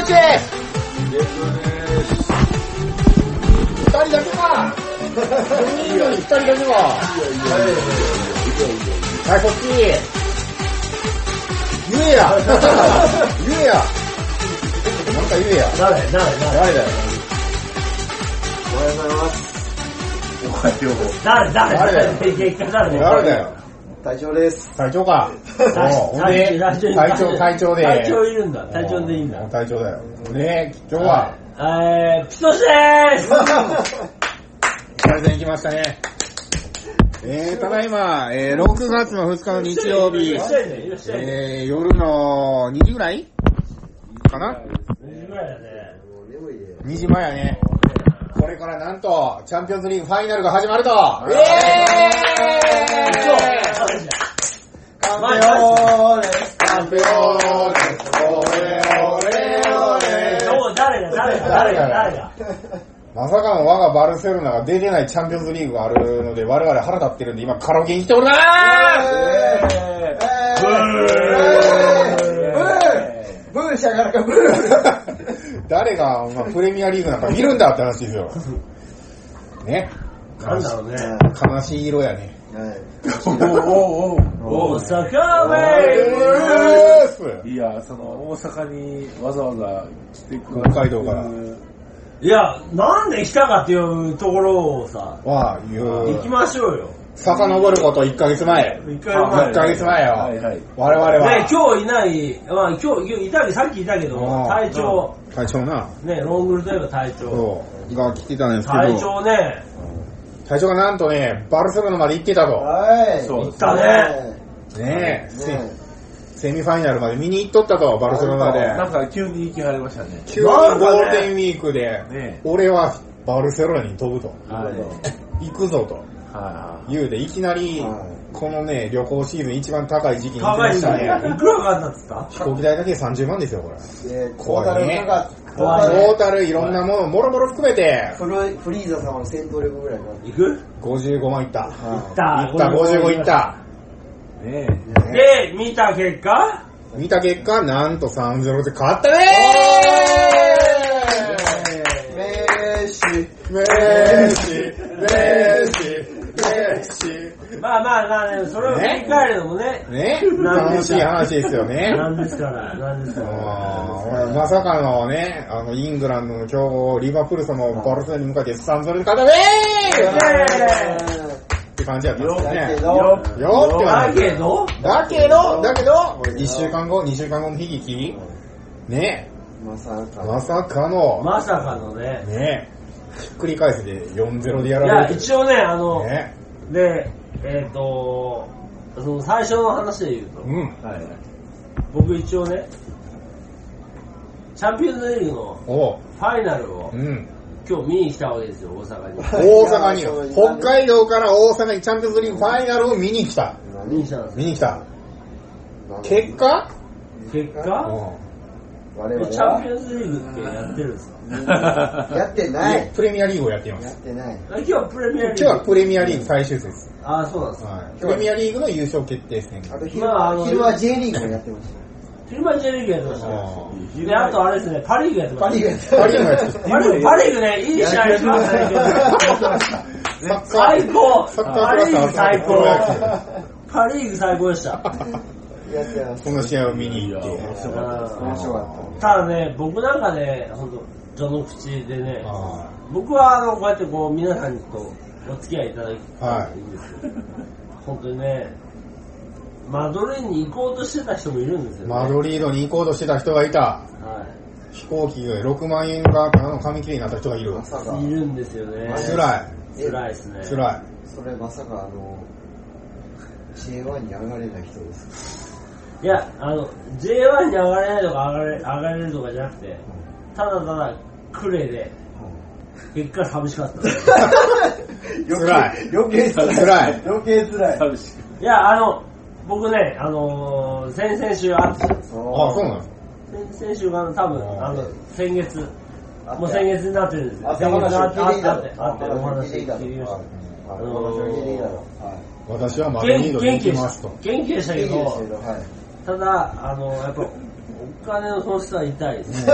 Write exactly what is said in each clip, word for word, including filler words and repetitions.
ノチ二人だけかいいよ、二人だけかはい、こっち言えや言えやなんか言えや誰誰誰誰だよおはようございます。 おはよう誰誰誰だよ結果誰誰だよ隊長です。 隊長かおほんで隊長隊長で隊長いるんだ隊長でいいんだ隊長だよで、今日はえー、ピトシでーすプレゼン行きましたねえー、ただいま、えー、ろくがつのふつかの日曜日、えー、夜のにじぐらいかなにじぐらいだねにじまえやねこれからなんと、チャンピオンズリーグファイナルが始まるとイエーイカンペオーレスカンペオーレスオレオレオレ誰が誰が誰が誰がまさかの我がバルセロナが出てないチャンピオンズリーグがあるので我々腹立ってるんで今カラオケに来ておるなーブーしゃがらかブー誰が、まあ、プレミアリーグなんか見るんだって話ですよねなんだろうね悲しい色やねおおお大阪ウェイいや、その大阪にわざわざ来てく北海道からいや、なんで来たかっていうところをさは言う行きましょうよ遡ることいっかげつまえいっかげつまえよ、 はいはい、 我々はね、今日いない、まあ今日いたけどさっきいたけど隊長隊長なね、ロングルといえば隊長そうが来てたんですけど隊長ね隊長がなんとねバルセロナまで行ってたとはい行ったねねえセミファイナルまで見に行っとったとバルセロナでなんか急に行きはりましたね急にゴールデンウィークで、 ね、 俺はバルセロナに飛ぶと、 はい、 行くぞと、 はい、 言うでいきなり、はい、このね旅行シーズン一番高い時期に行きましたねいくらかかったんですか飛行機代だけさんじゅうまんですよこれ怖いねトータルいろんなものもろもろ含めてフリーザ様の戦闘力ぐらいか行くごじゅうごまんいった、 行った行ったごじゅうごいったねえで見た結果見た結果なんと さんたいゼロ で勝ったねーメーシメーシメーシメーシまあまあまあねそれを振り返るのもねね楽しい話ですよねなんですからなんですからまさかのねあのイングランドの強豪リバプール様をバルセロナに向かって さんたいゼロ で勝ったねーって感じやったんですね。 よっよってだけどだけどだけどいっしゅうかんごにしゅうかんごの悲劇ねまさかまさかのまさかのねねひっくり返せで よんたいゼロ でやいやられる一応ねあのねでえっとその最初の話で言うとうんはい僕一応ねチャンピオンズリーグのおファイナルをうん今日見に来たわけですよ大阪に大阪に北海道から大阪にチャンピオンズリーグファイナルを見に来た見に来たんです見に来た結果結果我々 チャンピオンズリーグってやってるんですはやってないプレミアリーグをやっていますやってないか今日はプレミアリーグ今日はプレミアリーグ最終戦ですああそうなんですはいプレミアリーグの優勝決定戦あと昼は昼は J リーグをやってました昼間 J リーグやってましたであとあれですねパリーグやってまパリーグしたやってパリーグのやつパリーグパリーグねいい試合しましたね最高サッカーパリーグ最高やパリーグ最高でしたやってますこの試合を見に行って面白かったただね僕なんかね本当序の口でね僕はあのこうやってこう皆さんとお付き合いいただきたいんですよ本当にねマドリードに行こうとしてた人もいるんですよ、ね、 マドリードに行こうとしてた人がいた、 は飛行機でろくまんえんがあの紙切れになった人がいるまさかい、いるんですよね辛い辛いですね辛いそれまさかあの ジェイワン に上がれない人ですいやあの ジェイワン に上がれないとか上がれ上がれるとかじゃなくてただただクレで結果寂しかった辛い余計辛い辛い余計辛い寂しいいやあの僕ねあのー、先々週会ってたんですよあそうなん先々週が多分あの先月もう先月になってるんですよあ先月になって話を聞いていたあってあってお話聞いてみましたあの私はマドリードに行きますと元気でしたけどはいただあのやっぱお金の損失は痛いですね。 ま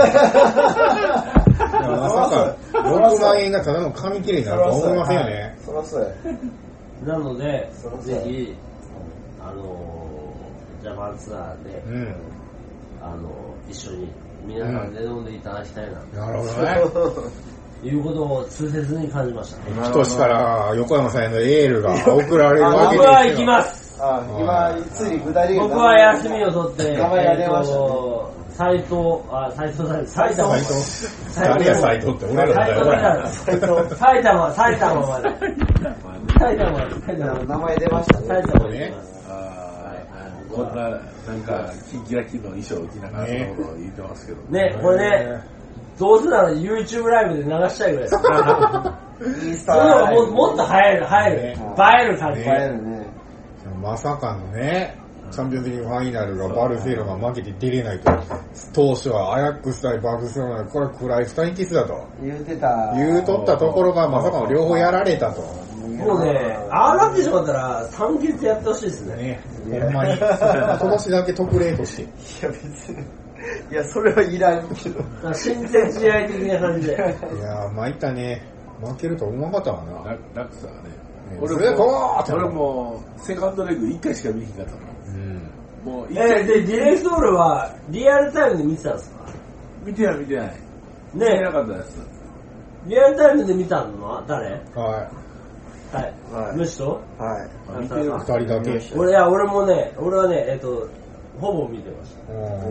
さかろくまん円がただの紙切れになるとは思いませんよね。 そらそうや。 なので、ぜひ、あのー、ジャパンツアーで、うん、あのー、一緒に皆さんで飲んでいただきたいな、 うん、なるほどね。 いうことを痛切に感じました。 ひとしから横山さんへのエールが送られるわけですよ。 僕は行きます。 あ今、ついに具体的に僕は休みを取って、 名前が出ましたね。 斎藤、あ、斎藤さん、埼玉。 誰や斎藤って俺らだよ。 埼玉、埼玉まで。埼玉まで。埼玉。 名前出ましたね。 埼玉ね。 こんな、なんか、キンキラキンの衣装を着ながらそのことを言ってますけど。 ね、これね、どうせなら YouTube ライブで流したいぐらいです。 インスタそれはももっと映える、映える。映える感じ。 映えるね。 まさかのね、チャンピオンズリーグファイナルがバルセロナ負けて出れないと。当初はアヤックス対バルセロナでこれくらい二人キスだと。 言うてた。 言うとったところがまさかの両方やられたと。 もうね、ああなってしまったら三決やってほしいですね。 ね、ほんまに。今年だけ特例として。 いや別に。いや、それはいらんけど。 親善試合的な感じで。 いやー、参ったね。負けると思わなかったわな。 ラクサはね。 俺も、 俺も、セカンドレグいっかいしか見に行かったの。 うん。もう、えー、で、ディレクトールはリアルタイムで見てたんですか？ 見てない見てない。 ね見てなかったです。 リアルタイムで見たのは誰？ はい。 はい。はい。虫と？ はい。 見てる二人だけ。 俺、いや、俺もね、俺はね、えっと、ほぼ見てました。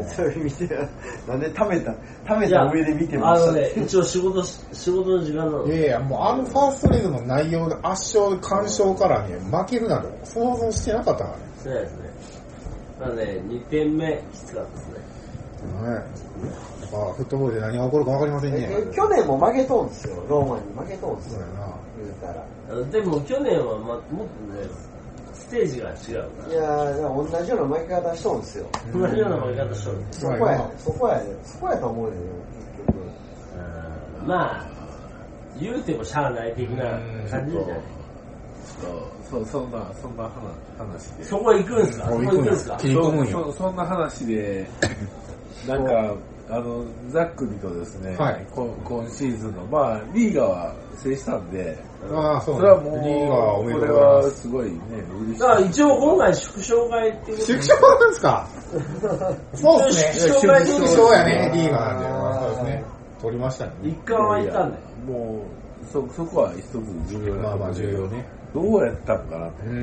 それ見てなんで貯めた貯めた上で見てました。 あのね、一応仕事仕事の時間なの。 いやいや、もうあのファーストレグの内容で圧勝完勝からね負けるなど想像してなかったからね。 そうですね。なのでにてんめきつかったですね。 はい。やっぱフットボールで何が起こるか分かりませんね。 去年も負けとんですよ。ローマに負けとんですよ。 そうやな。 言うたら。でも去年はまもっとね。ステージが違うから。 いやー、同じような負け方しとるんですよ。 同じような負け方しとる。 そこや、そこや、そこやと思うよね、結局。 まあ、言うてもしゃあない的な感じじゃない。 そう、そんな、そんな話で。 そこ行くんすか？そこ行くんすか？ 切り込むんよ。 そんな話で、なんか、あの、ざっくりとですね、はい、今シーズンの、まあ、リーガは制したんで、 ああ、そう、 それはもう、 リーガはおめでとうございます。 これはすごいね、嬉しい。 だから一応今回縮小会っていうこと縮小なんですか？そうですね。縮小やね、リーガなんで。そうですね。取りましたね。 一貫は行ったんで。 もう、そ、そこは一つ重要な。 まあまあ重要ね。 どうやったんかなって。うん。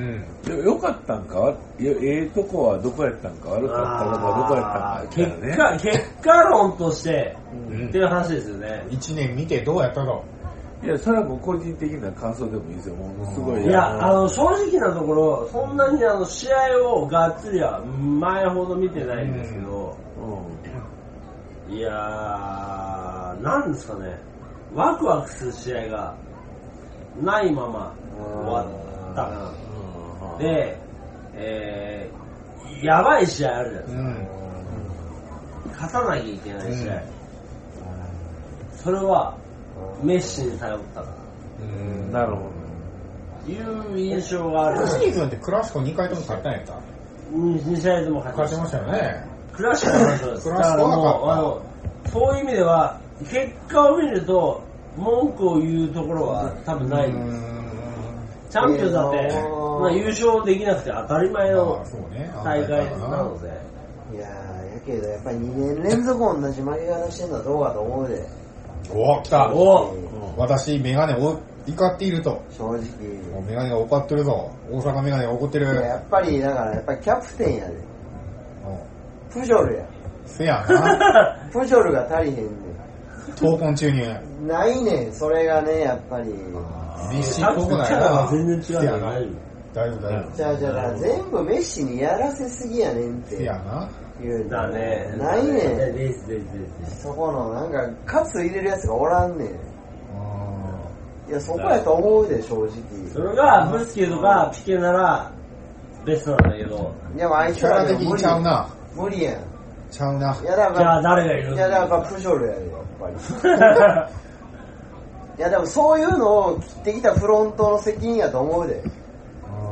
よかったんかええとこはどこやったんか悪かったとこはどこやったんか、 ね。結果、結果論として、うん、っていう話ですよね。 一年見てどうやったの？ いや、それはもう個人的な感想でもいいですよ。もうすごい。 いや、あの、正直なところ、そんなにあの、試合をがっつりは前ほど見てないんですけど、うん、いやー、なんですかね、ワクワクする試合がないまま終わったな。で、えー、やばい試合あるじゃないですか。うん、勝たなきゃいけない試合。うん、それは、メッシに頼ったから。 うん、なるほど。いう印象がある。 今シーズンってクラシコにかいとも勝ったんやった？ に試合でも勝ちましたよね。 クラシコはそうです。だからもう、あの、そういう意味では、結果を見ると、文句を言うところは多分ないんです。チャンピオンだって、まあ、優勝できなくて当たり前の大会なので。 いやー、やけどやっぱりにねん連続同じ負け方してるのはどうかと思うで。 お、来た。お、私、メガネを怒っていると。 正直。 メガネが怒ってるぞ。大阪メガネが怒ってる。 やっぱり、だから、やっぱりキャプテンやで。プジョルや。 せやな。 プジョルが足りへんねん。 闘魂注入。 ないねん、それがね、やっぱり。 メッシっぽくないな。 全然違うやな。 だいぶだいぶ。 じゃあじゃあ、全部メッシにやらせすぎやねんって。 せやな。 言うだね。 ないねん。 ですですです。 そこの、なんか、カツ入れるやつがおらんねん。いや、そこやと思うで、正直。 それが、ブスケとかピケなら、ベストなんだけど。 でもあいつら的にちゃうな。 無理やん。 ちゃうな。 いや、だから、じゃあ誰がいる？ いや、だからプジョルやで、やっぱり。いや、でもそういうのを切ってきたフロントの責任やと思うで。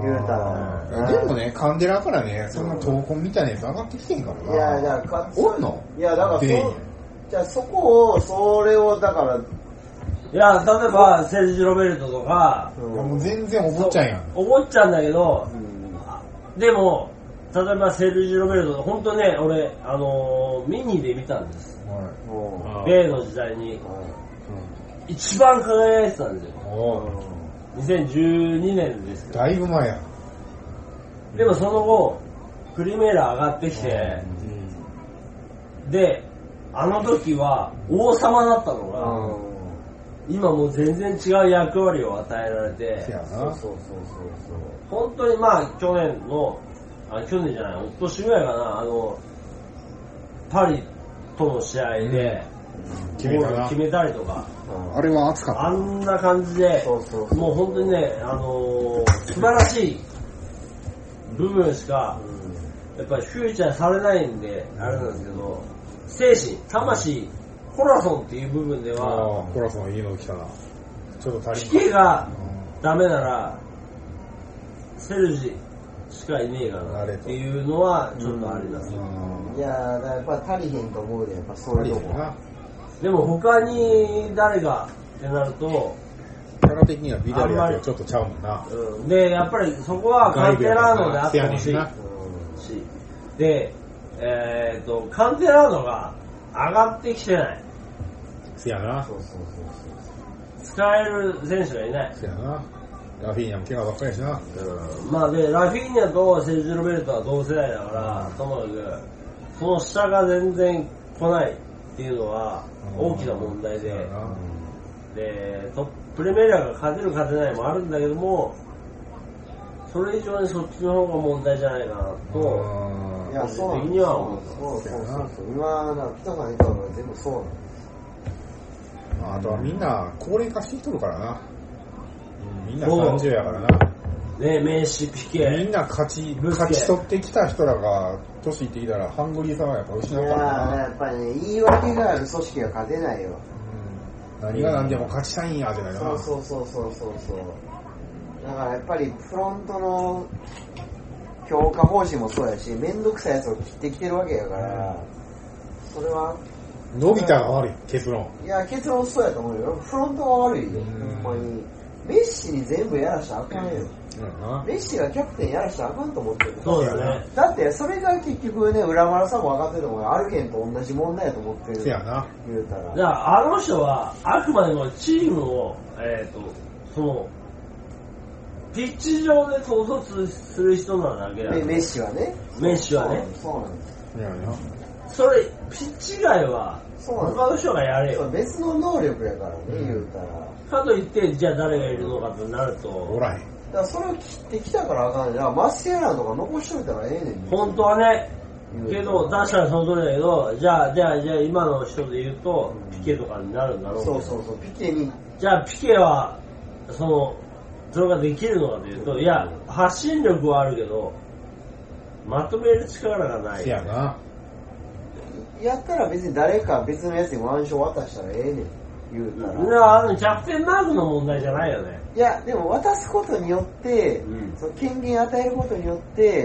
言うたら。 でもね、カンデラからね、そんな闘魂みたいなやつ上がってきてんからな。 いや、だから、 おんのいや、だから、じゃあそこを、それを、だから、 いや、例えば、セルジ・ロベルトとか、 うん、もう全然お坊ちゃんやん。 お坊ちゃんだけど、うん、でも、例えばセルジ・ロベルト、本当ね、俺、あのー、ミニで見たんです。はい、米の時代に、はい、一番輝いてたんですよ。にせんじゅうにねんですけど。 だいぶ前や。 でもその後、プリメーラ上がってきて、うん、で、あの時は王様だったのが、うん今もう全然違う役割を与えられて、 そうそうそうそう。 本当にまあ去年の、あ去年じゃない、おととしぐらいかな、あの、パリとの試合で、 うん、ゴール決めたりとか、 うん、あれは熱かった。 あんな感じで、そうそうそうもう本当にね、あのー、素晴らしい部分しか、うん、やっぱりフューチャーされないんで、あれなんですけど、精神、魂、コラソンっていう部分では、 コラソンいいの来たな。ちょっと足りん。 ピケがダメなら、セルジしかいねえかなっていうのはちょっとあります。 いやー、やっぱり足りへんと思うで、やっぱそういうとこ。 でも他に誰がってなると、 キャラ的にはビダリアとちょっとちゃうもんな。 うん、で、やっぱりそこはカンテラーノであってほしい。しで、えっと、カンテラーノが上がってきてない。 せやな。 そうそうそうそう。 使える選手がいない。 せやな。ラフィーニャも怪我ばっかりやしな。 うん。まあで、ラフィーニャとセルジュ・ロベルトは同世代だから、ともかく、その下が全然来ないっていうのは大きな問題で、うん、で、トップレメリアが勝てる勝てないもあるんだけども、それ以上にそっちの方が問題じゃないかなと、 いや、そう的には思う。 そうそうそうそう。今、ピタさん言ったのは全部そうなんです。 あとはみんな高齢化してきとるからな。みんなさんじゅうやからな。 ね、メッシ、ピケ。 みんな勝ち、勝ち取ってきた人らが、年いってきたら、ハングリーさはやっぱ失ったからな。 いや、やっぱりね、言い訳がある組織が勝てないよ。 うん、何が何でも勝ちたいんや、じゃないかな。 そうそうそうそうそう。だからやっぱり、フロントの強化方針もそうやし、めんどくさいやつを切ってきてるわけやから、それは、 伸びたが悪い、結論。 いや、結論そうやと思うよ。フロントが悪いよ、ほんまに。メッシに全部やらしたらあかんよ。うん、メッシがキャプテンやらしたらあかんと思ってる。 そうだね。 だって、それが結局ね、浦村さんも分かってると思うよ。アルゲンと同じ問題やと思ってる。 そうやな。 言うたら。 だからあの人は、あくまでもチームを、えっ、ー、と、その、ピッチ上で統率する人なだけだ、 ね。メッシはね。 メッシはね。 そうなんです。 いやいや。 それ、ピッチ外は、他の人がやれよ。 別の能力やからね、うん、言うたら。 かといって、じゃあ誰がいるのかとなると。 おらへん。だからそれを切ってきたからあかんじゃん。マスケランとか残しといたらええねん。 本当はね。けど、確かにその通りだけど、じゃあ、じゃあ、じゃあ今の人で言うと、ピケとかになるんだろうけど。 そうそうそう、ピケに。 じゃあ、ピケは、その、それができるのかというと、いや、発信力はあるけど、まとめる力がない。 いやな。 やったら別に誰か別のやつに腕章渡したらええねん。言うたら。 いや、あの、キャプテンマークの問題じゃないよね。 いや、でも渡すことによって、うん、その権限与えることによって、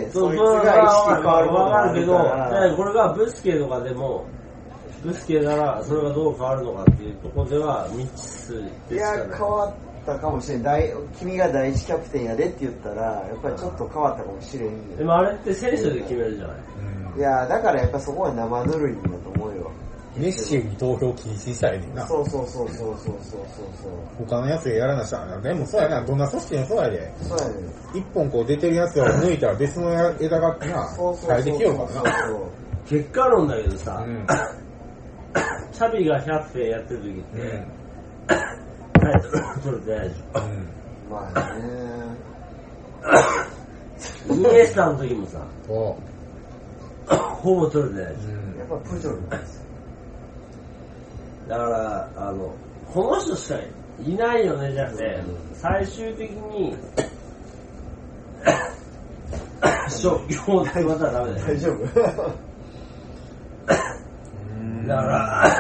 そそいつが意識変わることがあるけど、これがブスケとかでも、ブスケならそれがどう変わるのかっていうところでは未知数ですかね。 いや、変わったかもしれん。君が第一キャプテンやでって言ったら、やっぱりちょっと変わったかもしれんよ。 でもあれって選手で決めるじゃない。 いや、だからやっぱそこは生ぬるいんだと思うよ。 メッシに投票禁止したらいいねんな。 そうそうそうそうそうそうそう。 他のやつがやらなしゃあでもそうやな、どんな組織でもそうやで。 そうやね。 一本こう出てるやつを抜いたら別の枝がな、生えてきよるからな。 結果論だけどさ、うん、チャビがキャプテンやってる時って、うん、タイトル取れてないでしょ。うん、 まあね。イニエスタの時もさ、ほぼ取れてないでしょ。 うん、やっぱプジョルなんですよ。 だから、あの、この人しかいないよね、じゃなくて、最終的に、消去ってまたらダメだよ。 大丈夫だから、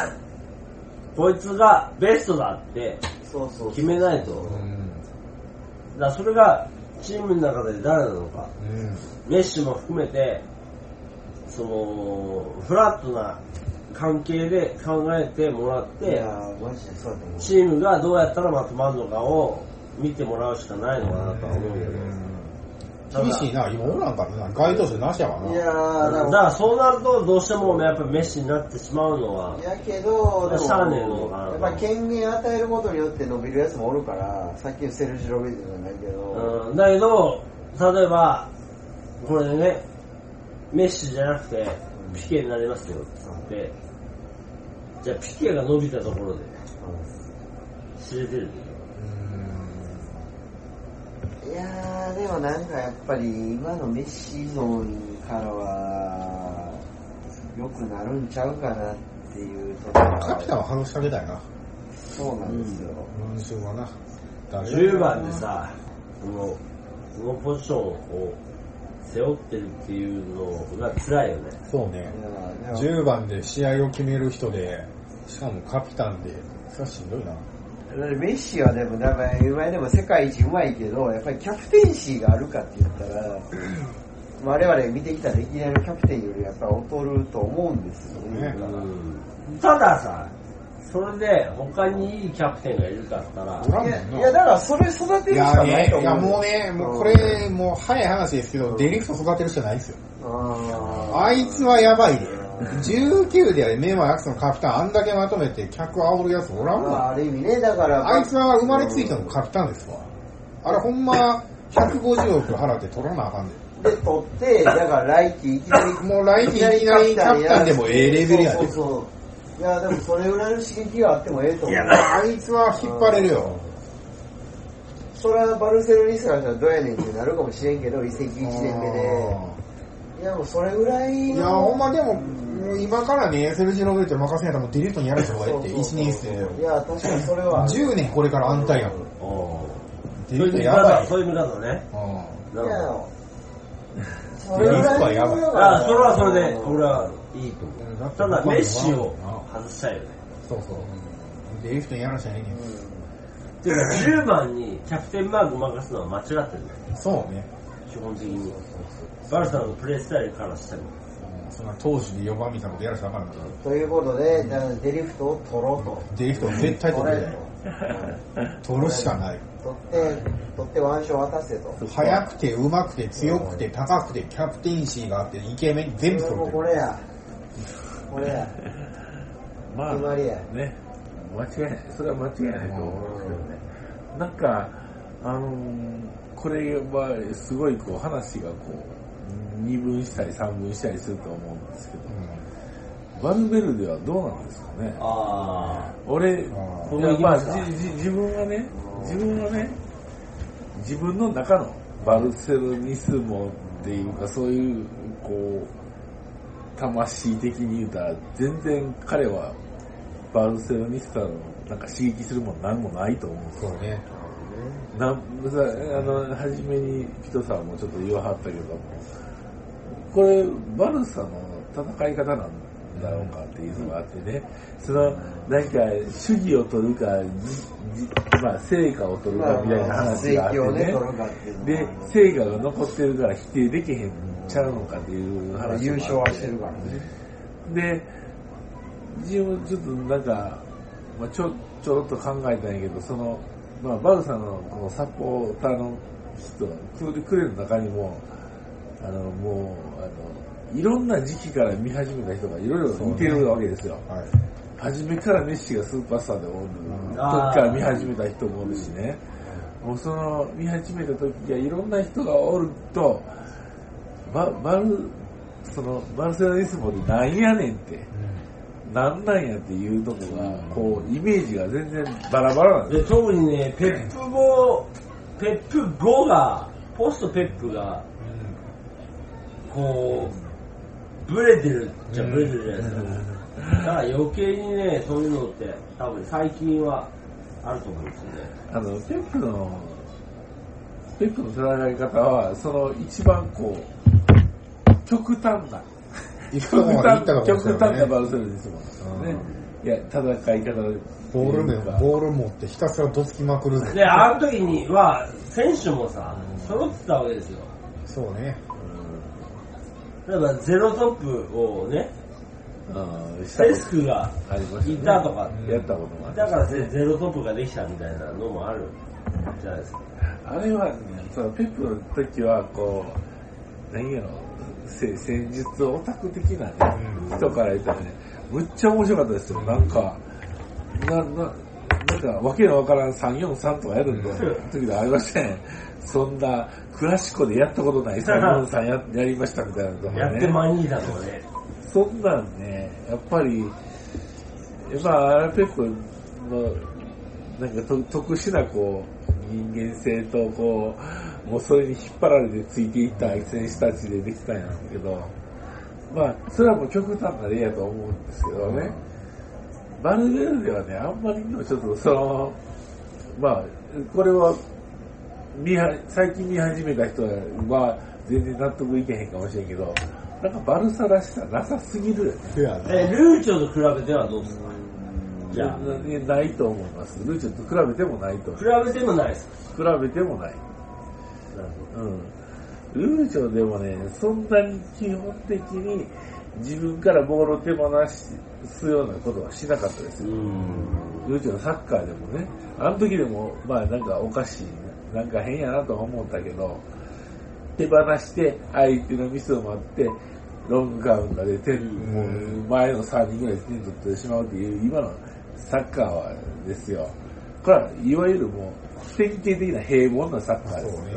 こいつがベストだって決めないと。だからそれがチームの中で誰なのか、うん、メッシも含めてそのフラットな関係で考えてもらって、チームがどうやったらまとまるのかを見てもらうしかないのかなとは思うけど、 厳しいな、今おらんからな、該当者なしやわな。 いやー、だからそうなるとどうしてもやっぱメッシになってしまうのは、 いやけど、 しゃあねえのかな。 やっぱ権限与えることによって伸びるやつもおるから、さっきのセルジ・ロベルトじゃないけど、 うん、だけど例えばこれでね、メッシじゃなくてピケになりますよって、うん、じゃあピケが伸びたところで知れてる。 いやーでもなんかやっぱり今のメッシゾーンからは良くなるんちゃうかなっていうところ。 カピタンは外してあげたいな。 そうなんですよ。 今週はな。 じゅうばんでさ、このこのポジションを背負ってるっていうのが辛いよね。 そうね。じゅうばんで試合を決める人で、しかもカピタンで、それはしんどいな。 メッシはでもだから今でも世界一うまいけど、やっぱりキャプテンシーがあるかって言ったら、我々見てきた歴代のキャプテンよりやっぱり劣ると思うんですよね。 うん、たださ、それで他にいいキャプテンがいるかったら、 いや、いやだからそれ育てるしかないと思う。 いや、ね、いやもうね、もうこれもう早い話ですけど、うん、デリフト育てるしかないですよ。あ, あいつはやばいで。じゅうきゅうでメーマーヤクスのカピタンあんだけまとめて客煽るやつおらんわ。 あ, ある意味ね、だからあいつは生まれついたのカピタンですわ。あれほんまひゃくごじゅうおく払って取らなあかんで。で取ってだから来季いきなりもう来季いきなりキャプタンでもええレベルやで。 そうそうそう。いやでもそれぐらいの刺激があってもええと思う。いやあいつは引っ張れるよ。 それはバルセロニスからしたらどうやねんってなるかもしれんけど、移籍いちねんめで。いやもうそれぐらいの。 いやほんまでも。今からね、セルジ・ロベルトに任せないともうデリフトにやる人がいて、いちねん生で。 いや、確かにそれは。 じゅうねんこれから安泰やん。 デリフトやばい。そういう見方ね。 いや、 それはやばい。 ああ、それはそれで、俺はいいと思う。ただ、メッシを外したいよね。 そうそう。デリフトにやらしゃいねん。 ていうか、じゅうばんにキャプテンマーク任すのは間違ってるね。 そうね。 基本的に。バルサのプレースタイルからしても。 そんな当時でよばんみたいなことやらせたらあかんから。 ということで、だからデリフトを取ろうと。 デリフトを絶対取る。取るしかない。 取って、取って腕章渡せと。 速くて、上手くて、強くて、高くて、キャプテンシーがあって、イケメン全部取ってる。 これや。これや。 まあ、 決まりや。 ね。間違いない。それは間違いないと思うんですけどね。なんか、あのー、これはすごいこう話がこう、二分したり三分したりすると思うんですけど、うん、バルベルデはどうなんですかね。あ俺、あいやまあ、じじ自分はね、自分はね、自分の中のバルセロニスモっていうか、そういうこう魂的に言うたら、全然彼はバルセロニスタのなんか刺激するものなんもないと思うんですよね。なんさあの初めにピトさんもちょっと言わはったけども。これバルサの戦い方なんだろうかっていうのがあってね、そのなんか主義を取るか、まあ成果を取るかみたいな話があってね、で成果が残ってるから否定できへんちゃうのかっていう話があって、 優勝はしてるからね。 で自分ちょっとなんか、まあ、ちょちょろっと考えたんやけど、そのまあバルサのこのサポーターの人クールの中にも。あのもうあのいろんな時期から見始めた人がいろいろ見てるわけですよ、ねはい、初めからメッシがスーパースターでおる時から見始めた人もおるしね、もうその見始めた時はいろんな人がおるとババルそのバルセロニスモでなんやねんって、うん、なんなんやっていうとこがこうイメージが全然バラバラなんです。 で特にねペップ後ペップ後がポストペップがこうブレてるじゃブレてるじゃないですか、うん、だから余計にねそういうのって多分最近はあると思うんですよね。 あのペップのペップの戦い方はその一番こう極端な極端極端なバルセロニスモですよね、うん、 いや、戦い方で。 ボールね、ボール持ってひたすらどつきまくるぜ。 で、あの時には、選手もさ、揃ってたわけですよ。 そうね。 例えば、ゼロトップをね、セスクがいたとか、 やったこともある。 だからゼロトップができたみたいなのもあるじゃないですか。 あれはね、そのペップの時は、こう、何やろ、戦術オタク的なね、人から言ったらね、むっちゃ面白かったですよ。なんか、な、な、なんか、わけのわからんさんよんさんとかやるんで、時でありましたね。そんな、クラシコでやったことないさんよんさん や, やりましたみたいなとかね。 やってまいいだとかね。 そんなんね、やっぱり、やっぱ、アラペップの、なんかと特殊な、こう、人間性と、こう、もうそれに引っ張られてついていった選手たちでできたんやけど、まあ、それはもう極端な例やと思うんですけどね、バルベルデはね、あんまりにもちょっとその、まあ、これは、見は最近見始めた人は全然納得いけへんかもしれんけど、なんかバルサらしさなさすぎるよね。 え、ルーチョと比べてはどうですか？ いや、ないと思います。ルーチョと比べてもないと思う。比べてもないです。 比べてもない。うん。ルーチョでもね、そんなに基本的に自分からボールを手放すようなことはしなかったですよ。ルーチョのサッカーでもね、あの時でも、まあなんかおかしい、なんか変やなとは思ったけど、手放して相手のミスを待って、ロングカウンが出て、もう前のさんにんぐらい点取ってしまうっていう今のサッカーはですよ。これはいわゆるもう典型的な平凡なサッカーです。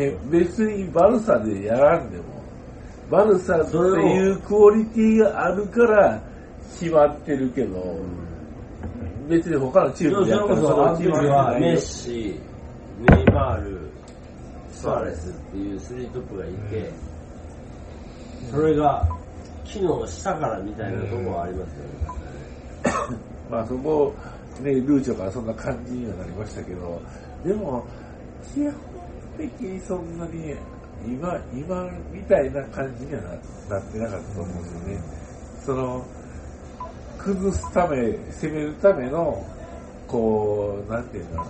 ね、別にバルサでやらんでも、バルサっていうクオリティがあるから決まってるけど、別に他のチームでやったらそのチームはメッシ、ネイマール、スアレスっていうスリートップがいて、それが機能したからみたいなところはありますよね。 まあそこね、ルーチョからそんな感じにはなりましたけど、でも基本的にそんなに今今みたいな感じには な, なってなかったと思うんですよね。その崩すため、攻めるためのこうなんていうのか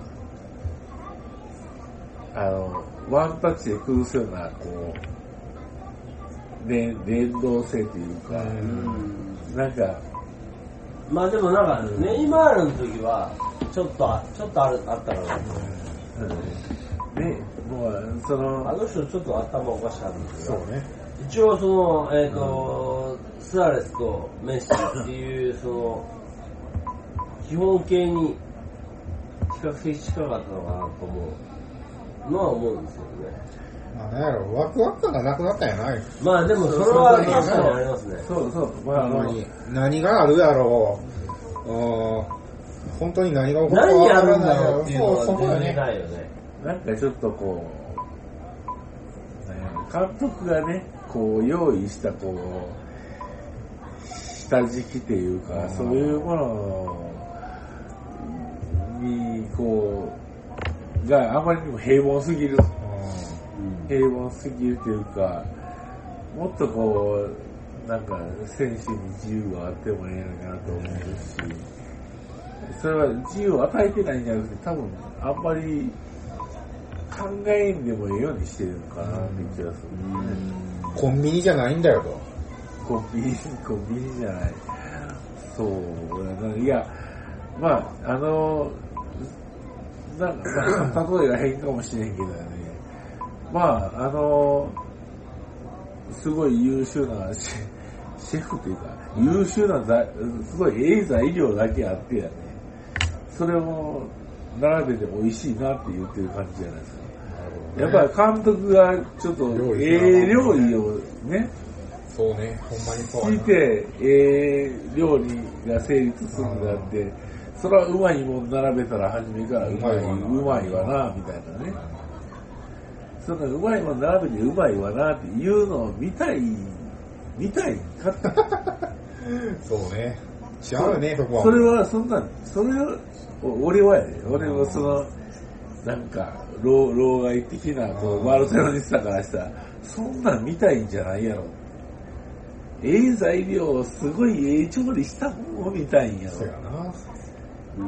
な、あのワンタッチで崩すようなこう連連動性というか、うん、なんか。 まあでもなんか、ネイマールの時は、ちょっと、ちょっとあるあったかなと思う。ね、もう、その、 あの人ちょっと頭おかしかったんですけど、 そうね。 一応その、えっ、ー、と、うん、スアレスとメッシっていう、その、基本形に比較的近かったのかなと思うのは思うんですよね。 まあなんやろ、ワクワク感がなくなったんやない。 まあでもそれは確かにありますね。 そうそう。まあ、 何, 何があるやろう。うん、本当に何が起こるか何やるんだろうっていうのはそう全然ないよね。 なんかちょっとこう、監督がね、こう用意したこう、下敷きというか、そういうものに、こう、があまりにも平凡すぎる。平凡すぎるというか、もっとこう、なんか選手に自由があってもいいのになと思うし、それは自由を与えてないんじゃなくて、多分あんまり考えんでもいいようにしてるのかなって気がする。 コンビニじゃないんだよと。 コンビニ、コンビニじゃない。そう、いや、まあ、あの、なんか、例えが変かもしれんけどね、まあ、あの、すごい優秀なシェ、シェフというか、優秀な材、すごいええ材料だけあってやね、それを並べて美味しいなって言ってる感じじゃないですか。やっぱり監督がちょっとええ料理をね、 そうね、ほんまにそう聞いて、ええ料理が成立するんだって、それはうまいもん並べたら初めからうまい、うまいわな、みたいなね。そのうまいもん並べてうまいわなっていうのを見たい、見たいかった。 そうね。違うよね、そこは。 それは、そんな、それは、俺はやで、俺はその、なんか、老、老害的な、こう、バルセロニスタからしたら、そんなん見たいんじゃないやろ。 ええ材料をすごいええ調理した方みたいんやろ。 そうやな。 うん。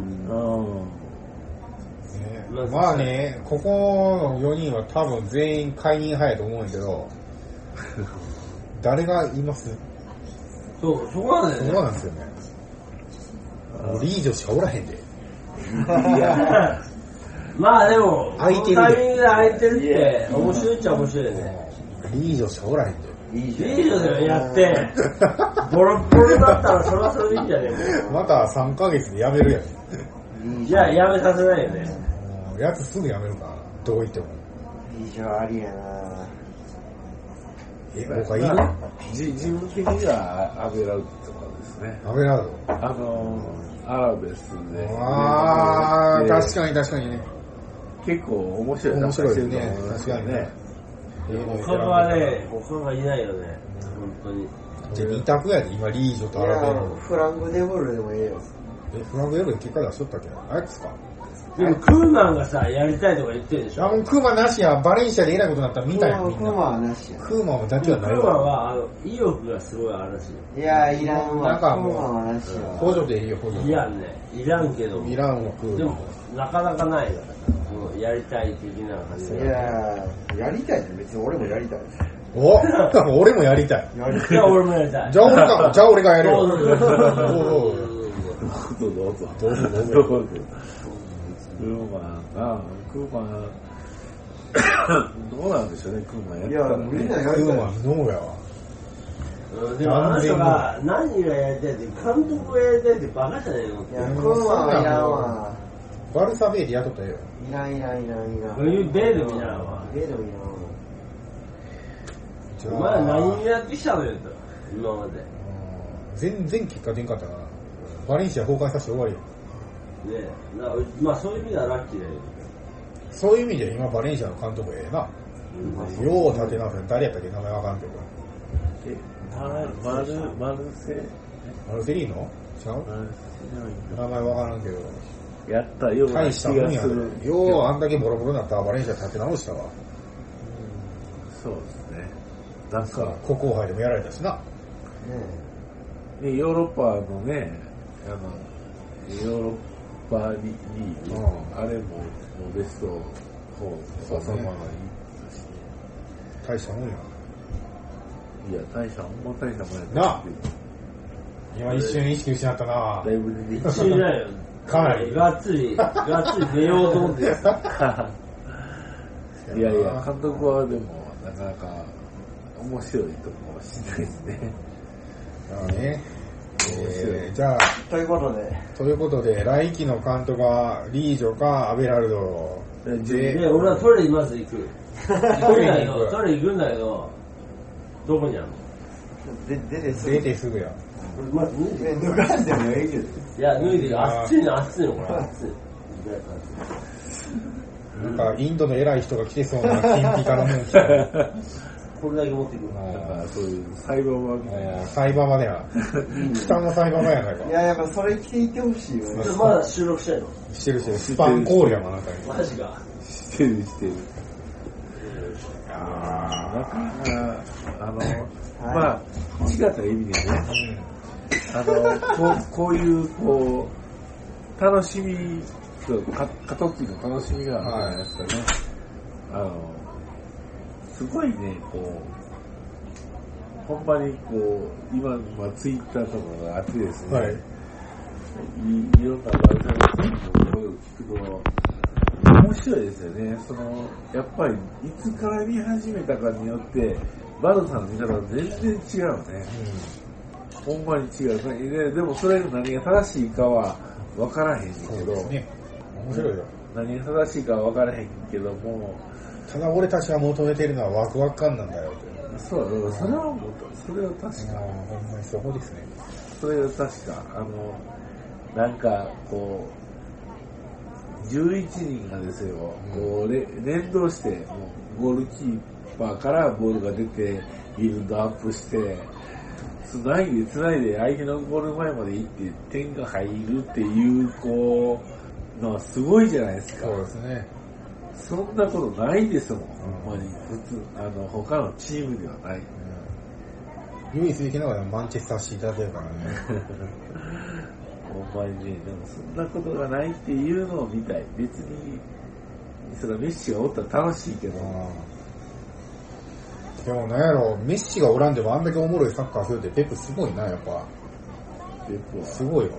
ね、まあね、ここのよにんは多分全員解任派やと思うんやけど、誰がいます？ そう、そこなんだよね。 そうなんですよね。もうリージョしかおらへんで。 いやまあでも、 空いてるでこのタイミングで空いてるって面白いっちゃ面白いよね。 リージョしかおらへんで。 いいじゃんやって、ボロボロだったらそれはそれでいいんじゃねえまたさんかげつで辞めるやん。 いや、やめさせないよね。 やつすぐ辞めるから、どう言っても。 いいじゃん、ありやな。 え、他いる？ 自分的にはアベラウドとかですね。 アベラウド。 あのー、アラベスで。 あー、確かに確かにね。 結構面白い。 面白いですね。確かにね。 他がね、他がいないよね。本当に。 じゃあに択やで、今リージョとアラベル。 フランク・デボルでもええよ。 え、フランク・デボル結果出しとったっけ？あいつか。 でもクーマンがさ、やりたいとか言ってるでしょ。 あ、もうクーマンなしや。バレンシアでえらいことになったら見たよ、みんな。 クーマンはなしや。 クーマンはだけはないクーマンは、あの、意欲がすごいあるらしい。 いや、いらんわ。 なんかクーマンもはなしや。 う、補助でいいよ、補助。 いらんね。いらんけど。 いらんわ、クーマン。 でも、なかなかないからさ。そのやりたい的な感じいで。 や、やりたいって別に俺もやりたい。 お俺もやりたい。 やりたい。 じゃあ俺もやりたい。 じゃあ俺か、じゃあ俺がやるよ。 どうぞどうぞおうおうどうぞどうぞ。 どうぞどうぞ。 どうぞ。クーマンな、クーマン、どうなんでしょうね、クーマンやったらね。 いや、みんなやクりたい。 ーマン、ノーやわ。 うんでもあの人が何がやりたいって監督がやりたいってバカじゃないの。 いや、クーマンはいらんわ。 バルサベーで雇ったらええよ。 いらんいらんいらんいらん。 そういうベーでもいらんわ。 ベーでもいらんわ。 じゃあお前何やってきたのよと、今まで。 全然結果出んかったな。バレンシア崩壊させて終わりよ。 ねえ、なまあそういう意味ではラッキーだよ。 そういう意味で今バレンシアの監督ええな。よう立て直せ。誰やったっけ名前わかんけど。 え、マル、マルセ、 マルセリーノ違うマルセ名前わからんけど。 やったような大気したもんやがする。 で。ようあんだけボロボロになったバレンシア立て直したわ。 そうですね。なんか、 国王杯でもやられたしな。 ね、ヨーロッパのね、あの、ヨーロッパリーグ、 うんあれも、もうベストよんとかそのままいいですし、 大したもんや。 いや、大した、ほんま大したもんやったなあ今一瞬意識失ったなだいぶ出てきた。 一緒じゃないよ。 かなりがっつり、がっつり出ようと思って。 いやいや、監督はでも、なかなか面白いとこはしないですね。 だからね。えー、じゃあ、 ということで。 ということで、来季の監督はリージョかアベラルドで、 で、俺はトイレにまず行く。行くんだけど、 トトイレ行くんだけど、どこにあるの？ で、出てすぐ。 出てすぐや。 まず脱いで。 脱がんでもええけど。 いや、脱いで、熱いの、熱いの、これ、熱い。 なんか、インドの偉い人が来てそうな金ピカのもん来た。 これだけ持ってくる。 なんかそういう裁判はみたいな。 サイババや。北のサイババやないかい。や、やっぱそれ着ていってほしいよね。 まだ収録してんの？ してるしてる。スパンコールやもん、なんかに。 マジか。 してるしてる。 あなかなか、あの、まあ、違った意味でね、あの、こうこういう、こう、楽しみ、か過渡期の楽しみがあるじゃないですかね。あの、すごいね、こう、ほんまにこう、今、まあ、ツイッターとかがあってですね、 はい。 い, いろんなバルサの声を聞くと、面白いですよね。その、やっぱり、いつから見始めたかによって、バルサの見方は全然違うね。ほんまに違うね。で、でもそれが何が正しいかは分からへんけど、 ね。面白いよ。 何が正しいかは分からへんけども、 ただ俺たちが求めてるのはワクワク感なんだよって。 そう、それはもう、それは確か、 ああ、ほんまにそこですね。 それは確か、あの、なんか、こう、じゅういちにんがですよ、こう、れ連動して、もうゴールキーパーからボールが出て、ビルドアップして、繋いで繋いで相手のゴール前まで行って点が入るっていう、こう、のはすごいじゃないですか。 そうですね。 そんなことないですもん、ほんまに。普通、あの、他のチームではない。 唯一できながらマンチェスターシーターだからね。 お前ね、でもそんなことがないっていうのを見たい。別に、それはメッシがおったら楽しいけど。 でもなんやろ、メッシがおらんでもあんだけおもろいサッカーするってペップすごいな、やっぱ。 ペップは。 すごいわ。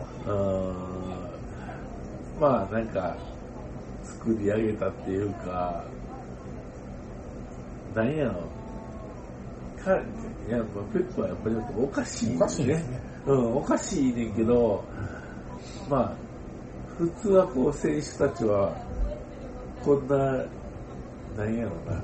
まあなんか、作り上げたっていうか、なんやろ。かやっぱペップはやっぱりおかしい、ね。 おかしいですね。 うん、おかしいねんけど、まあ、普通はこう選手たちは、こんな、なんやろな。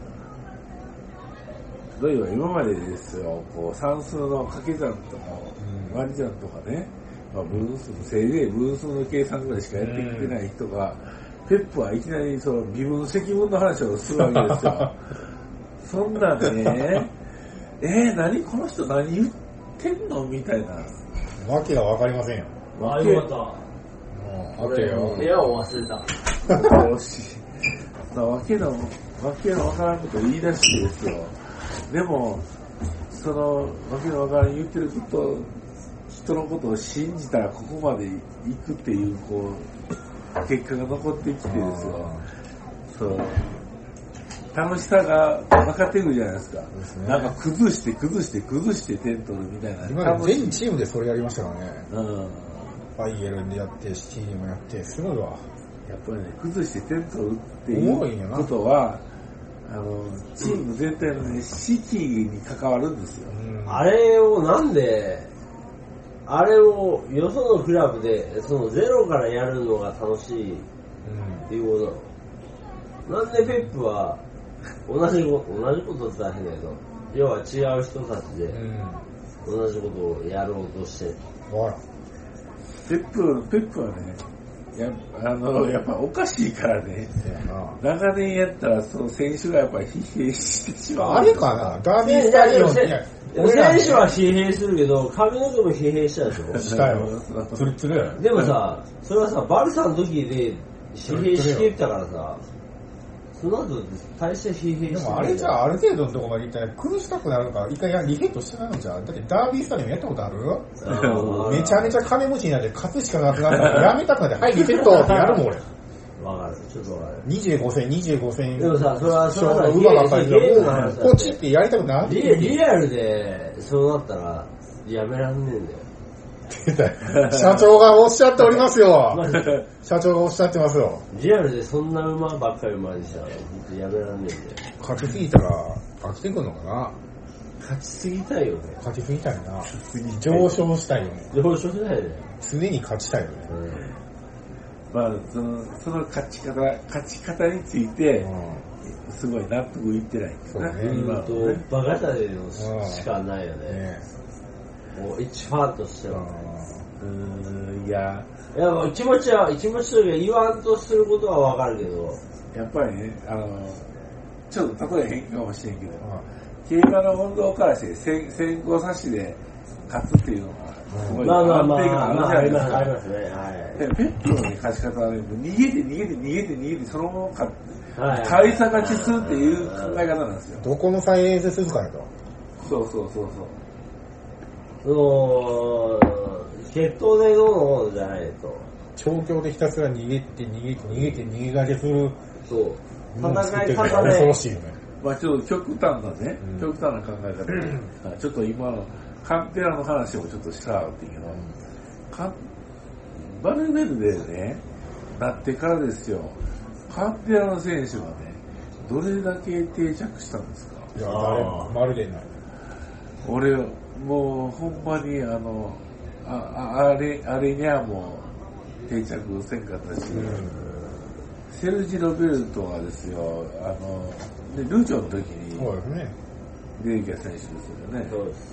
例えば今までですよ、こう算数の掛け算とか割り算とかね、まあ、分数のせいで分数の計算ぐらいしかやってきてない人が、ペップはいきなりその微分積分の話をするわけですよ。そんなね、えー、何この人何言ってんのみたいな。 わけがわかりませんよ。 ああ、よかった。 もう、あけよ。 部屋を忘れた。 よし。わけの、わけのわからんこと言い出してですよ。でも、その、わけのわからん言ってること、人のことを信じたらここまで行くっていう、こう、結果が残ってきてですよ。そう。楽しさが分かってくるじゃないですか。ですね、なんか崩して崩して崩して点取るみたいな。 今まで全チームでそれやりましたからね。 うん。 バイエルンでやって、シティでもやって、すごいわ。 やっぱりね、崩して点取るっていうことは、あの、チーム全体のね、士気に関わるんですよ。 うん、あれをなんで、あれをよそのクラブで、そのゼロからやるのが楽しいっていうことなの。なんでペップは、同じこと、同じことって大変だけど、要は違う人たちで、同じことをやろうとしてる。 わら。 ペップ、ペップはね、や, あのやっぱおかしいからね、長年やったらその選手がやっぱり疲弊してしまう。 あれかな、ダービースタジオンって。 選手は疲弊するけど、髪の毛も疲弊したでしょ。 したよ。ツルツルや。 でもさ、それはさ、バルサの時で疲弊してたからさ、その後大して疲弊してでもあれじゃあある程度のところまで行ったら崩したくなるから一回リヘットしてないのじゃん。だってダービースタジオンやったことある？めちゃめちゃ金持ちになって勝つしかなくなったらやめたくなって、はい、リヘットってやるもん俺。 わかる、ちょっとわかる。 にじゅうごせん、にじゅうごせん。 でもさ、それは、それは、 馬ばっかりで、こっちってやりたくなるリリアルで、そうなったら、やめらんねえんだよ。 社長がおっしゃっておりますよ。社長がおっしゃってますよ。 リアルでそんな馬ばっかり馬にしたら、やめらんねえんだよ。 勝ちすぎたら、飽きてくるのかな。 勝ちすぎたいよね。 勝ちすぎたいな。上昇したいよね。 上昇したいね。 常に勝ちたいよね。 うん、まあ、その、その勝ち方、勝ち方について、すごい納得いってない。 そうね。 今と、バカたでのしかないよね。ね、もう一ファンとしては。 うーん、いや。 いや、もう気持ちは、気持ちというか言わんとすることはわかるけど。 やっぱりね、あの、ちょっと例え変かもしれんけど、競馬の運動からして先先行差しで勝つっていうのが、すごい安定感あるじゃないですか。 ありますね。はい。 で、ペットの、ね、勝ち方はね、逃げて逃げて逃げて逃げて、そのまま勝って、 はい、 大差勝ちするっていう考え方なんですよ。 どこの再演説するかやと。 そうそうそうそう。 その、決闘でどうのものじゃないと。 調教でひたすら逃げて逃げて逃げて逃げがけする。 そう。戦い方ね。恐ろしいよね。 まあちょっと極端なね、うん、極端な考え方で、うん、ちょっと今のカンテラの話もちょっとしたらっていうけど、カンバルベルデでね、なってからですよ、カンテラの選手がね、どれだけ定着したんですか？ いや、誰まるでない。 俺、もうほんまにあの、あ, あれ、あれにはもう定着せんかったし、うん、セルジ・ロベルトはですよ、あの、でルーチョの時に出てきた選手ですよね。 そうです。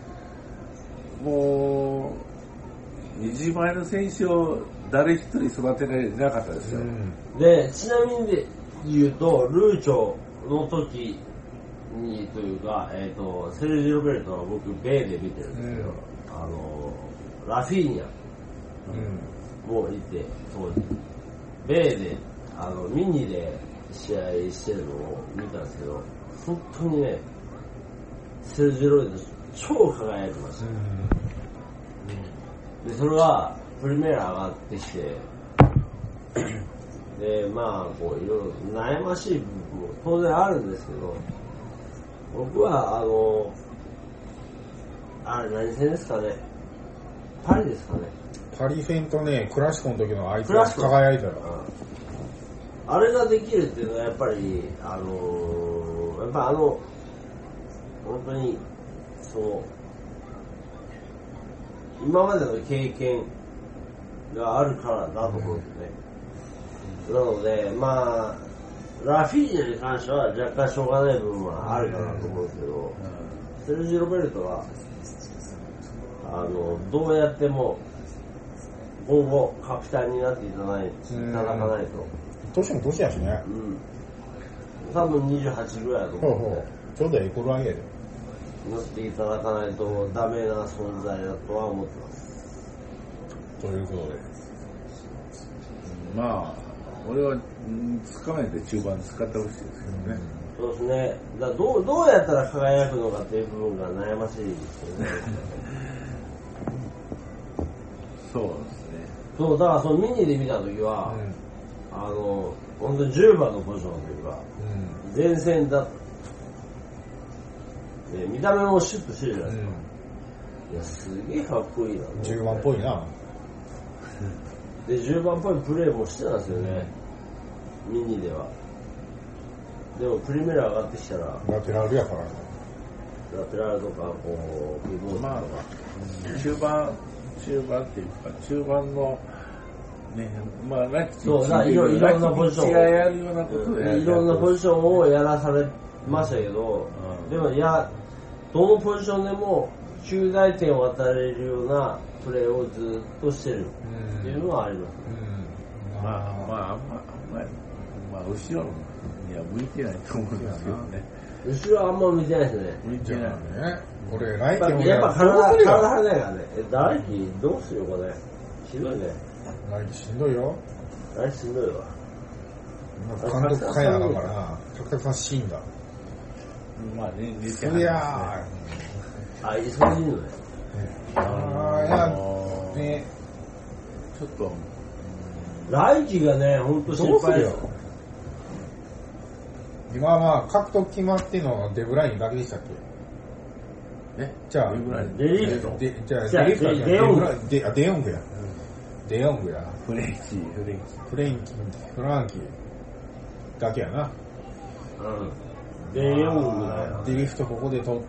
もう、自前の選手を誰一人育てられなかったですよ。うん、 で、ちなみにで言うと、ルーチョの時にというか、えっ、ー、と、セルジ・ロベルトは僕、ベイで見てるんですけど、うん、あの、ラフィーニャもいて、当時。ベイで、あの、ミニで試合してるのを見たんですけど、本当にね、セルジ・ロベルト超輝いてました、うん、でそれはプリメラ上がってきてでまあこういろいろ悩ましい部分も当然あるんですけど、僕はあのあれ何戦ですかね、パリですかね、 パリ戦とねクラシコの時のあいつが輝いたら、 あれができるっていうのはやっぱりあのー、やっぱあの本当にそう今までの経験があるからだと思うんですね、うん、なのでまあラフィーニャに関しては若干しょうがない部分はあるかなと思うんですけど、セルジー・ロベルトはあのどうやっても今後カピタンになっていただいただかないと、 年も年やしね、 うん、多分にじゅうはちぐらいだと思う、 ほうほうちょうどエコル上げでなっていただかないとダメな存在だとは思ってます。 ということで、 まあ俺はつかめて中盤使ってほしいですけどね、 うん、そうですね。だからどうどうやったら輝くのかっていう部分が悩ましいですよねそうですね。 そうだからそのミニで見たときは、うん、あの本当にじゅうばんのポジションというか、うん、前線だで見た目もシュッとしてるじゃないですか、うん、いやすげえかっこいいな、 じゅうばんっぽいなでじゅうばんっぽいプレーもしてたんですよね、うん、ミニでは。でもプリメラ上がってきたらラテラルやからな、 ラテラルとかこうピボートとか、まあ、中盤中盤っていうか中盤のね、まあラッキそうだいろいろんなポジションをやるようなことで、 うん、いろんなポジションをやらされましたけど、うん、でもいやどのポジションでも中大点を与えれるようなプレーをずっとしてるっていうのはあります、 うんうん、まあまああんまあんまりまあ後ろには向いてないと思うんですけどね。 後ろはあんま向いてないですね。 向いてないね。 俺来季もやっぱ体体張れないからね。え来季どうするよこれ。しんどいね。 来季しんどいよ。 来季しんどいわ。 監督変えなだからな。高田さん死んだ。 まあね、 いやー。あ、忙しいのね。 ああ、いや、ね、 ちょっと。 来季がね、ほんと心配ですよ。 今はまあ、獲得決まってのデブラインだけでしたっけ？えじゃあ、 デリフトでじゃあ、デリフトじゃデヨング。デヨングや。デヨングや。デヨングや。 フレンチ、フレンチ。 フレンキ、フランキーだけやな。 うん。デヨングだよ。 デリフトここで取って、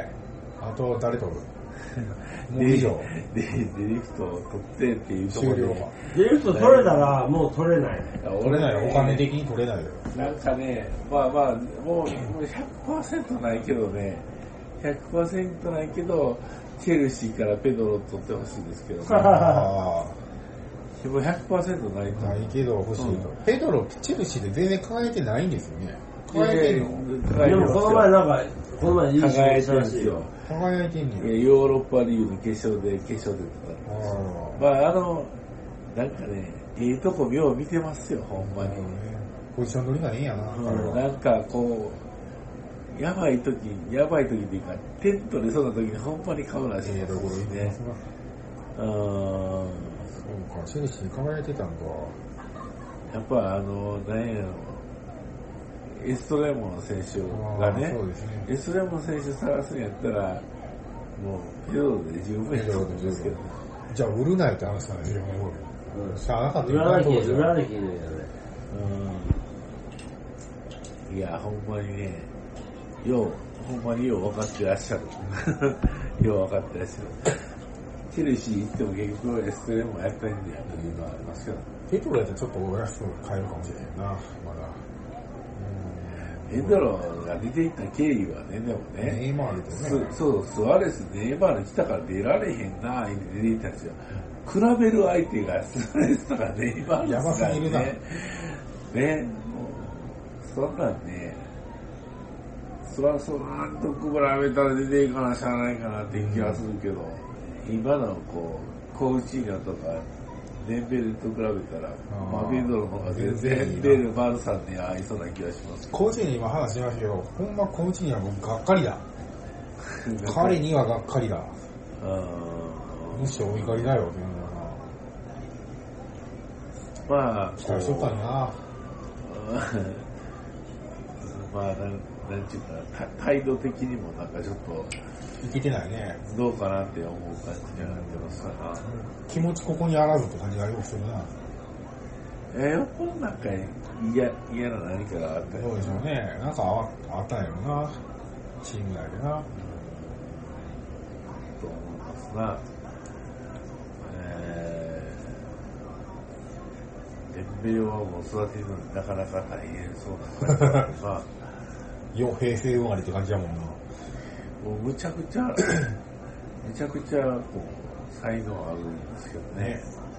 あと誰取る？もう以上。 デリフトを取ってっていうところで。 デリフト取れたらもう取れないね。 取れないよ。お金的に取れないよ。 なんかね、まあまあ、もう ひゃくパーセント ないけどね、ひゃくパーセント ないけど、チェルシーからペドロ取ってほしいですけどね。あでも ひゃくパーセント ないと。 ないけど欲しいと。うん、ペドロ、チェルシーで全然輝いてないんですよね。輝いてるの？ でもこの前なんか、この前いい輝いてるんですよ。 輝いてんねん。 ヨーロッパリーグの決勝で、決勝でとか。まああの、なんかね、いいとこ妙見てますよ、ほんまに。 ポジション取りがいいんやな、 うん、なんかこう、やばい時、やばい時っていうか、テントでそうな時にほんまに買うらしいね。 ところにね。 うん。そうか、チェルシーに輝いてたんか。 やっぱあの、何やろ、エストレモン選手がね、そうですね、エストレモン選手探すんやったら、もう、ペドロで十分やと思うんですけど。 じゃあ、売るないって話なんですよ、もう。うん、さあ、なかった売らなきゃ、売らなきゃいけないよね。 うん、いや、ほんまにね、よう、ほんまによう分かってらっしゃる。よう分かってらっしゃる。チェルシー行っても結局エストレモンやったんだよというのはありますけど。 ペトロやったらちょっとお安く買えるかもしれへんな、まだ。 ペドロが出ていった経緯はね、でもね、 ネイマールとね、 そう、スアレス、ネイマール来たから出られへんな、出ていったんですよ。比べる相手がスアレスとかネイマールとかね、 ね、もう、そんなんね、そらそらんとこ比べたら出ていかなしゃあないかなっていう気がするけど、うん、今のこう、コウチーニョとか、デンベルと比べたら、まあ、ペドロの方が全然デンベル、バルさんに合いそうな気がします。 コーチに今話しましたけど、ほんまコーチには僕がっかりだ。 彼にはがっかりだ。むしろお怒りだよ、 まあ、 期待しとったんやな。 まあ、なん、なんちゅうか、態度的にもなんかちょっと、 いけてないね。 どうかなって思う感じになってますから。 気持ちここにあらずって感じがよくするな。 えー、よっぽどなんか嫌、嫌な何かがあったり。 そうでしょうね。なんかあったんやろな。チーム内でな。 と思いますな。えー、デンベレはもう育てるのになかなか大変そうな感じが、 よ、平成生まれって感じやもんな。 もうむちゃくちゃ、むちゃくちゃこう才能あるんですけどね。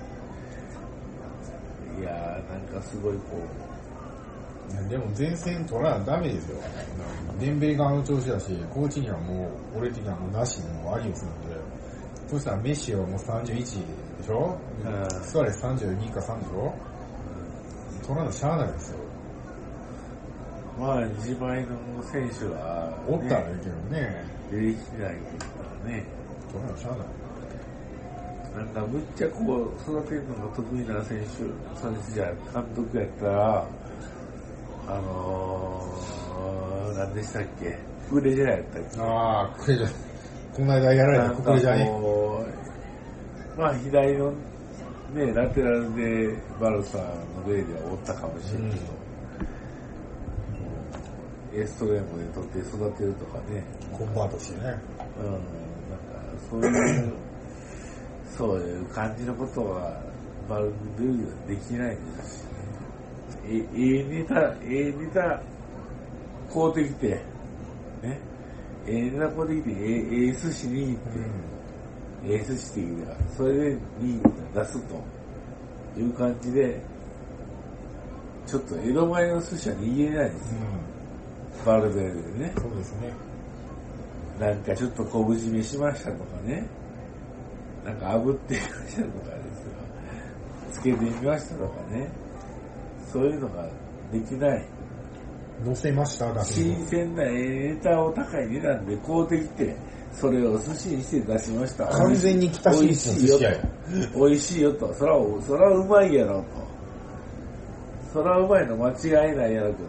いやーなんかすごいこう。でも前線取らなダメですよ。デンベレ側の調子だし、コーチにはもう、俺的にはもうなしにもありをするんで、そしたらメッシはもうさんじゅういちでしょ、うん、スアレスさんじゅうにかさんでしょ、うん、取らなしゃあないですよ。 まあ自前の選手は、 ね、おったらいいけどね。 出てきてないからね。 取らなしゃあない。 なんかむっちゃこう育てるのが得意な選手、選手じゃ監督やったら、あのー、何でしたっけ、ククレジャーやったっけ。 ああ、ククレジャー。この間やられたククレジャーね。 まあ左のね、ラテラルでバルサの例ではおったかもしれないけど、うん、エストレームで取って育てるとかね。 コンバートしてね。うん、なんかそういう、そういう感じのことは、バルブルールはできないですしね。ええネタ、ええネタ、こうできて、ね。ええネタこうできて、ええ寿司握って、ええ寿司っていうか、それでに出すという感じで、ちょっと江戸前の寿司は握れないんですよ。うん、バルベルでね。 そうですね。 なんかちょっと昆布締めしましたとかね。なんか炙ってみましたとかですよ。つけてみましたとかね。そういうのができない。 乗せましただけ新鮮なネタを高い値段で買うてきて、それを寿司にして出しました。 完全に北新地の寿司屋や。 美味しいよと。そら、そらうまいやろと。そらうまいの間違いないやろけど。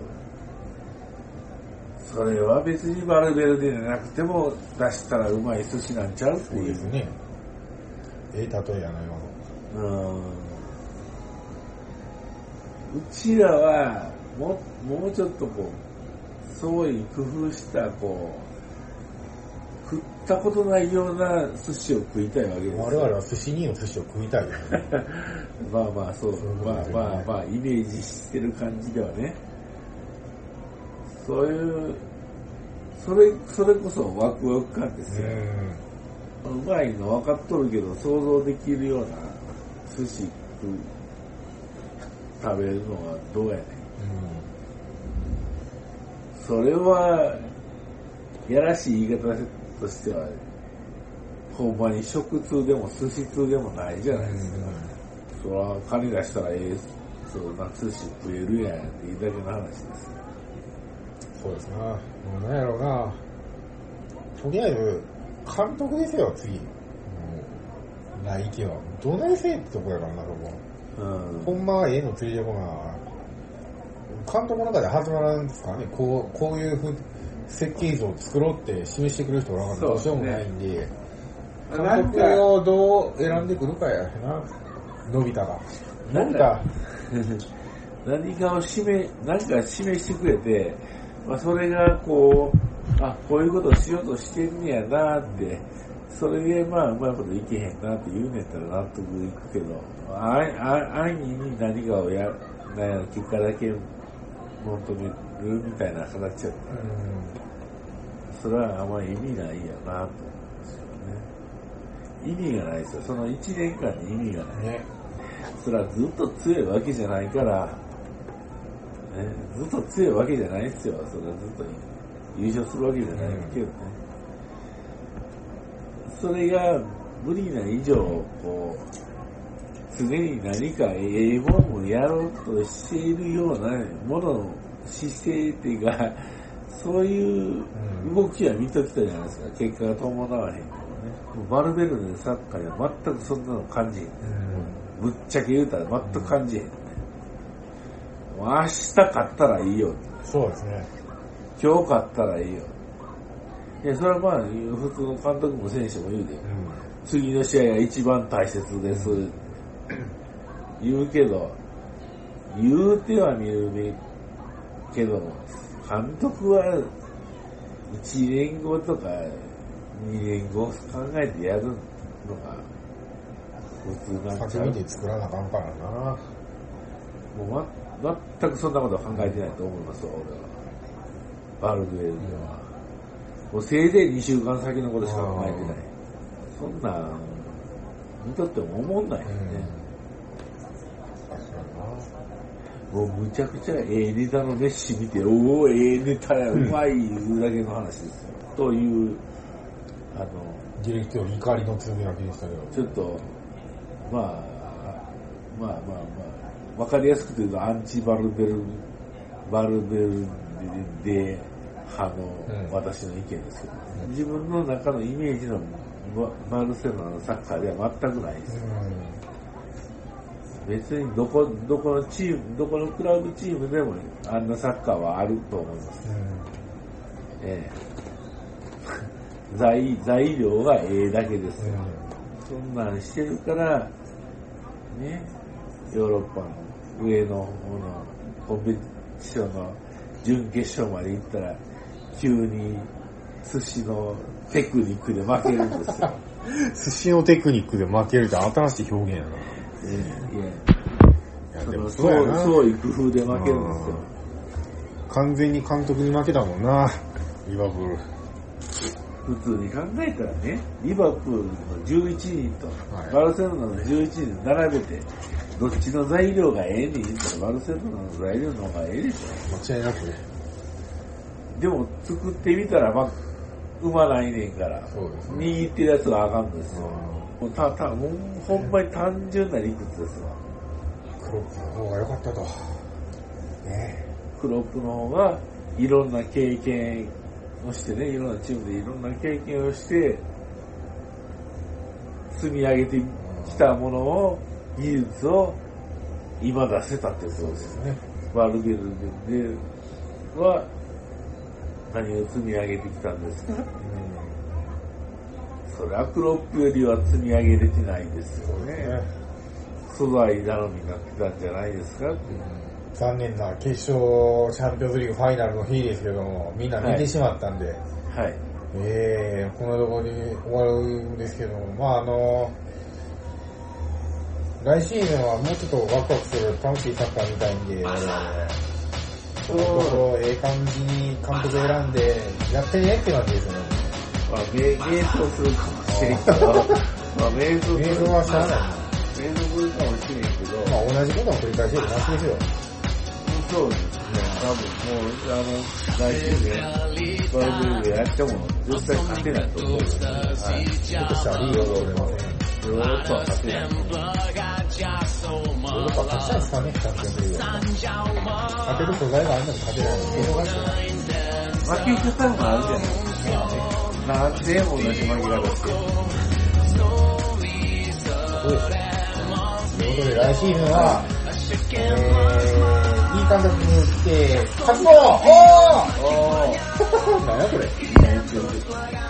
それは別にバルベルデじゃなくても出したらうまい寿司なんちゃうっていう。 そうですね。ええ例えやな、今の。 うん。うちらはももうちょっとこうそういう工夫したこう食ったことないような寿司を食いたいわけです。 我々は寿司にの寿司を食いたいよね。 まあまあそう、まあまあまあイメージしてる感じではね。そういうそれそれこそワクワク感ですよ。うまいの分かっとるけど想像できるような寿司食う食べるのはどうやねん、うん、それはやらしい言い方としてはほんまに食通でも寿司通でもないじゃないですか、うん、そら金出したらええそうな寿司食えるやんっていうだけの話ですよ。 そうですな、もうなんやろうな、とりあえず監督ですよ次、もう来季はどないせえってとこやからな、そこ。うん、ほんまはええのついてこな。監督の中で始まるんですからね、こう、こういうふ設計図を作ろうって示してくれる人がどうしようもないんで、監督をどう選んでくるかやな、のび太が。のび太何かを示、何か示してくれて、まあ、それがこう、あ、こういうことをしようとしてんねやなって、それでまあうまいこといけへんなって言うんやったら納得いくけど、安易に何かをや、なんや結果だけ求めるみたいな形やったら、うん、それはあんまり意味ないやなと思うんですよね。意味がないですよ。そのいちねんかんに意味がない。ね、それはずっと強いわけじゃないから、ね、ずっと強いわけじゃないですよ。それはずっと優勝するわけじゃないけどね。うん、それが無理な以上、こう、常に何かええものをやろうとしているようなものの姿勢っていうか、 そういう動きは見ときたじゃないですか。結果が伴わへんけどね。バルベルネのサッカーでは全くそんなの感じへん、ね。ぶっちゃけ言うたら全く感じへんね。もう明日勝ったらいいよ。 そうですね。 今日勝ったらいいよ。いや、それはまあ、普通の監督も選手も言うで、うん、次の試合が一番大切です。うん、言うけど、言うては見るべけど、監督はいちねんごとかにねんご考えてやるのが普通なんちゃう。 先見て作らなあかんからな。 もう、ま、全くそんなことは考えてないと思いますよ、俺は。バルベルでは。もうせいぜいにしゅうかん先のことしか考えてない。そんな、見とっても思んないよね。もうむちゃくちゃええネタのメッシ見て、おお、ええネタや、うまい、いうだけの話ですよ。という、あの、 ディレクター怒りのつぶやきでしたけど。 ちょっと、まあ、まあまあまあ、わかりやすく言うと、アンチバルベル、バルベルで、派の、うん、私の意見ですけど、うん、自分の中のイメージのバルセロナのサッカーでは全くないですよ。うん、別にどこ、どこのチーム、どこのクラブチームでもあんなサッカーはあると思います。うん、ええ、材、材料がええだけですよ。うん、そんなんしてるから、ね、ヨーロッパの上の方のコンペティションの準決勝まで行ったら、急に寿司のテクニックで負けるんですよ。 寿司のテクニックで負けるって新しい表現やな。 えー、いや、いやでもそうやな。そういう工夫で負けるんですよ。 完全に監督に負けたもんな、リバプール。 普通に考えたらね、リバプールのじゅういちにんとバルセロナのじゅういちにん並べて、どっちの材料がええねん言ったらバルセロナの材料の方がええでしょ。間違いなくね。 でも作ってみたらまあうまないねんから、そうですね、握ってるやつはあかんですよ。もうたたもうほんまに単純な理屈ですわ。 クロップの方が良かったと。 ね、クロップの方がいろんな経験をしてね、いろんなチームでいろんな経験をして積み上げてきたものを、技術を今出せたってことですよね。バルベルデは何を積み上げてきたんですか、うん、それはクロップよりは積み上げれてないですよね。素材頼みになってたんじゃないですか、うん、 残念な決勝チャンピオンズリーグファイナルの日ですけども、みんな見てしまったんで、はいはい、えー、このところに終わるんですけども、まああの来シーズンはもうちょっとワクワクする楽しいサッカーみたいんで、我々このところええ感じに監督選んでやってねって感じですよね。 まあ瞑想するかもしれんけど、まあ瞑想瞑想はしゃあない。 瞑想するかもしれんけど、 まあ同じことを繰り返してる話ですよ。 そうですね。多分もうあの来シーズンバルベルでやっても絶対勝てないと思う。はい。ちょっとしたリードが出ません。 ヨーロッパは勝てない。ヨーロッパ勝ちたいですかね、チャンピオンズリーグ。勝てる素材があるのに勝てないのに、 負け方もあるじゃないですか。なんで同じ負け方してるの？ そうですね。ということで来シーズンは、えー、いい監督に来て、勝つぞ！おー！おー！何やこれ？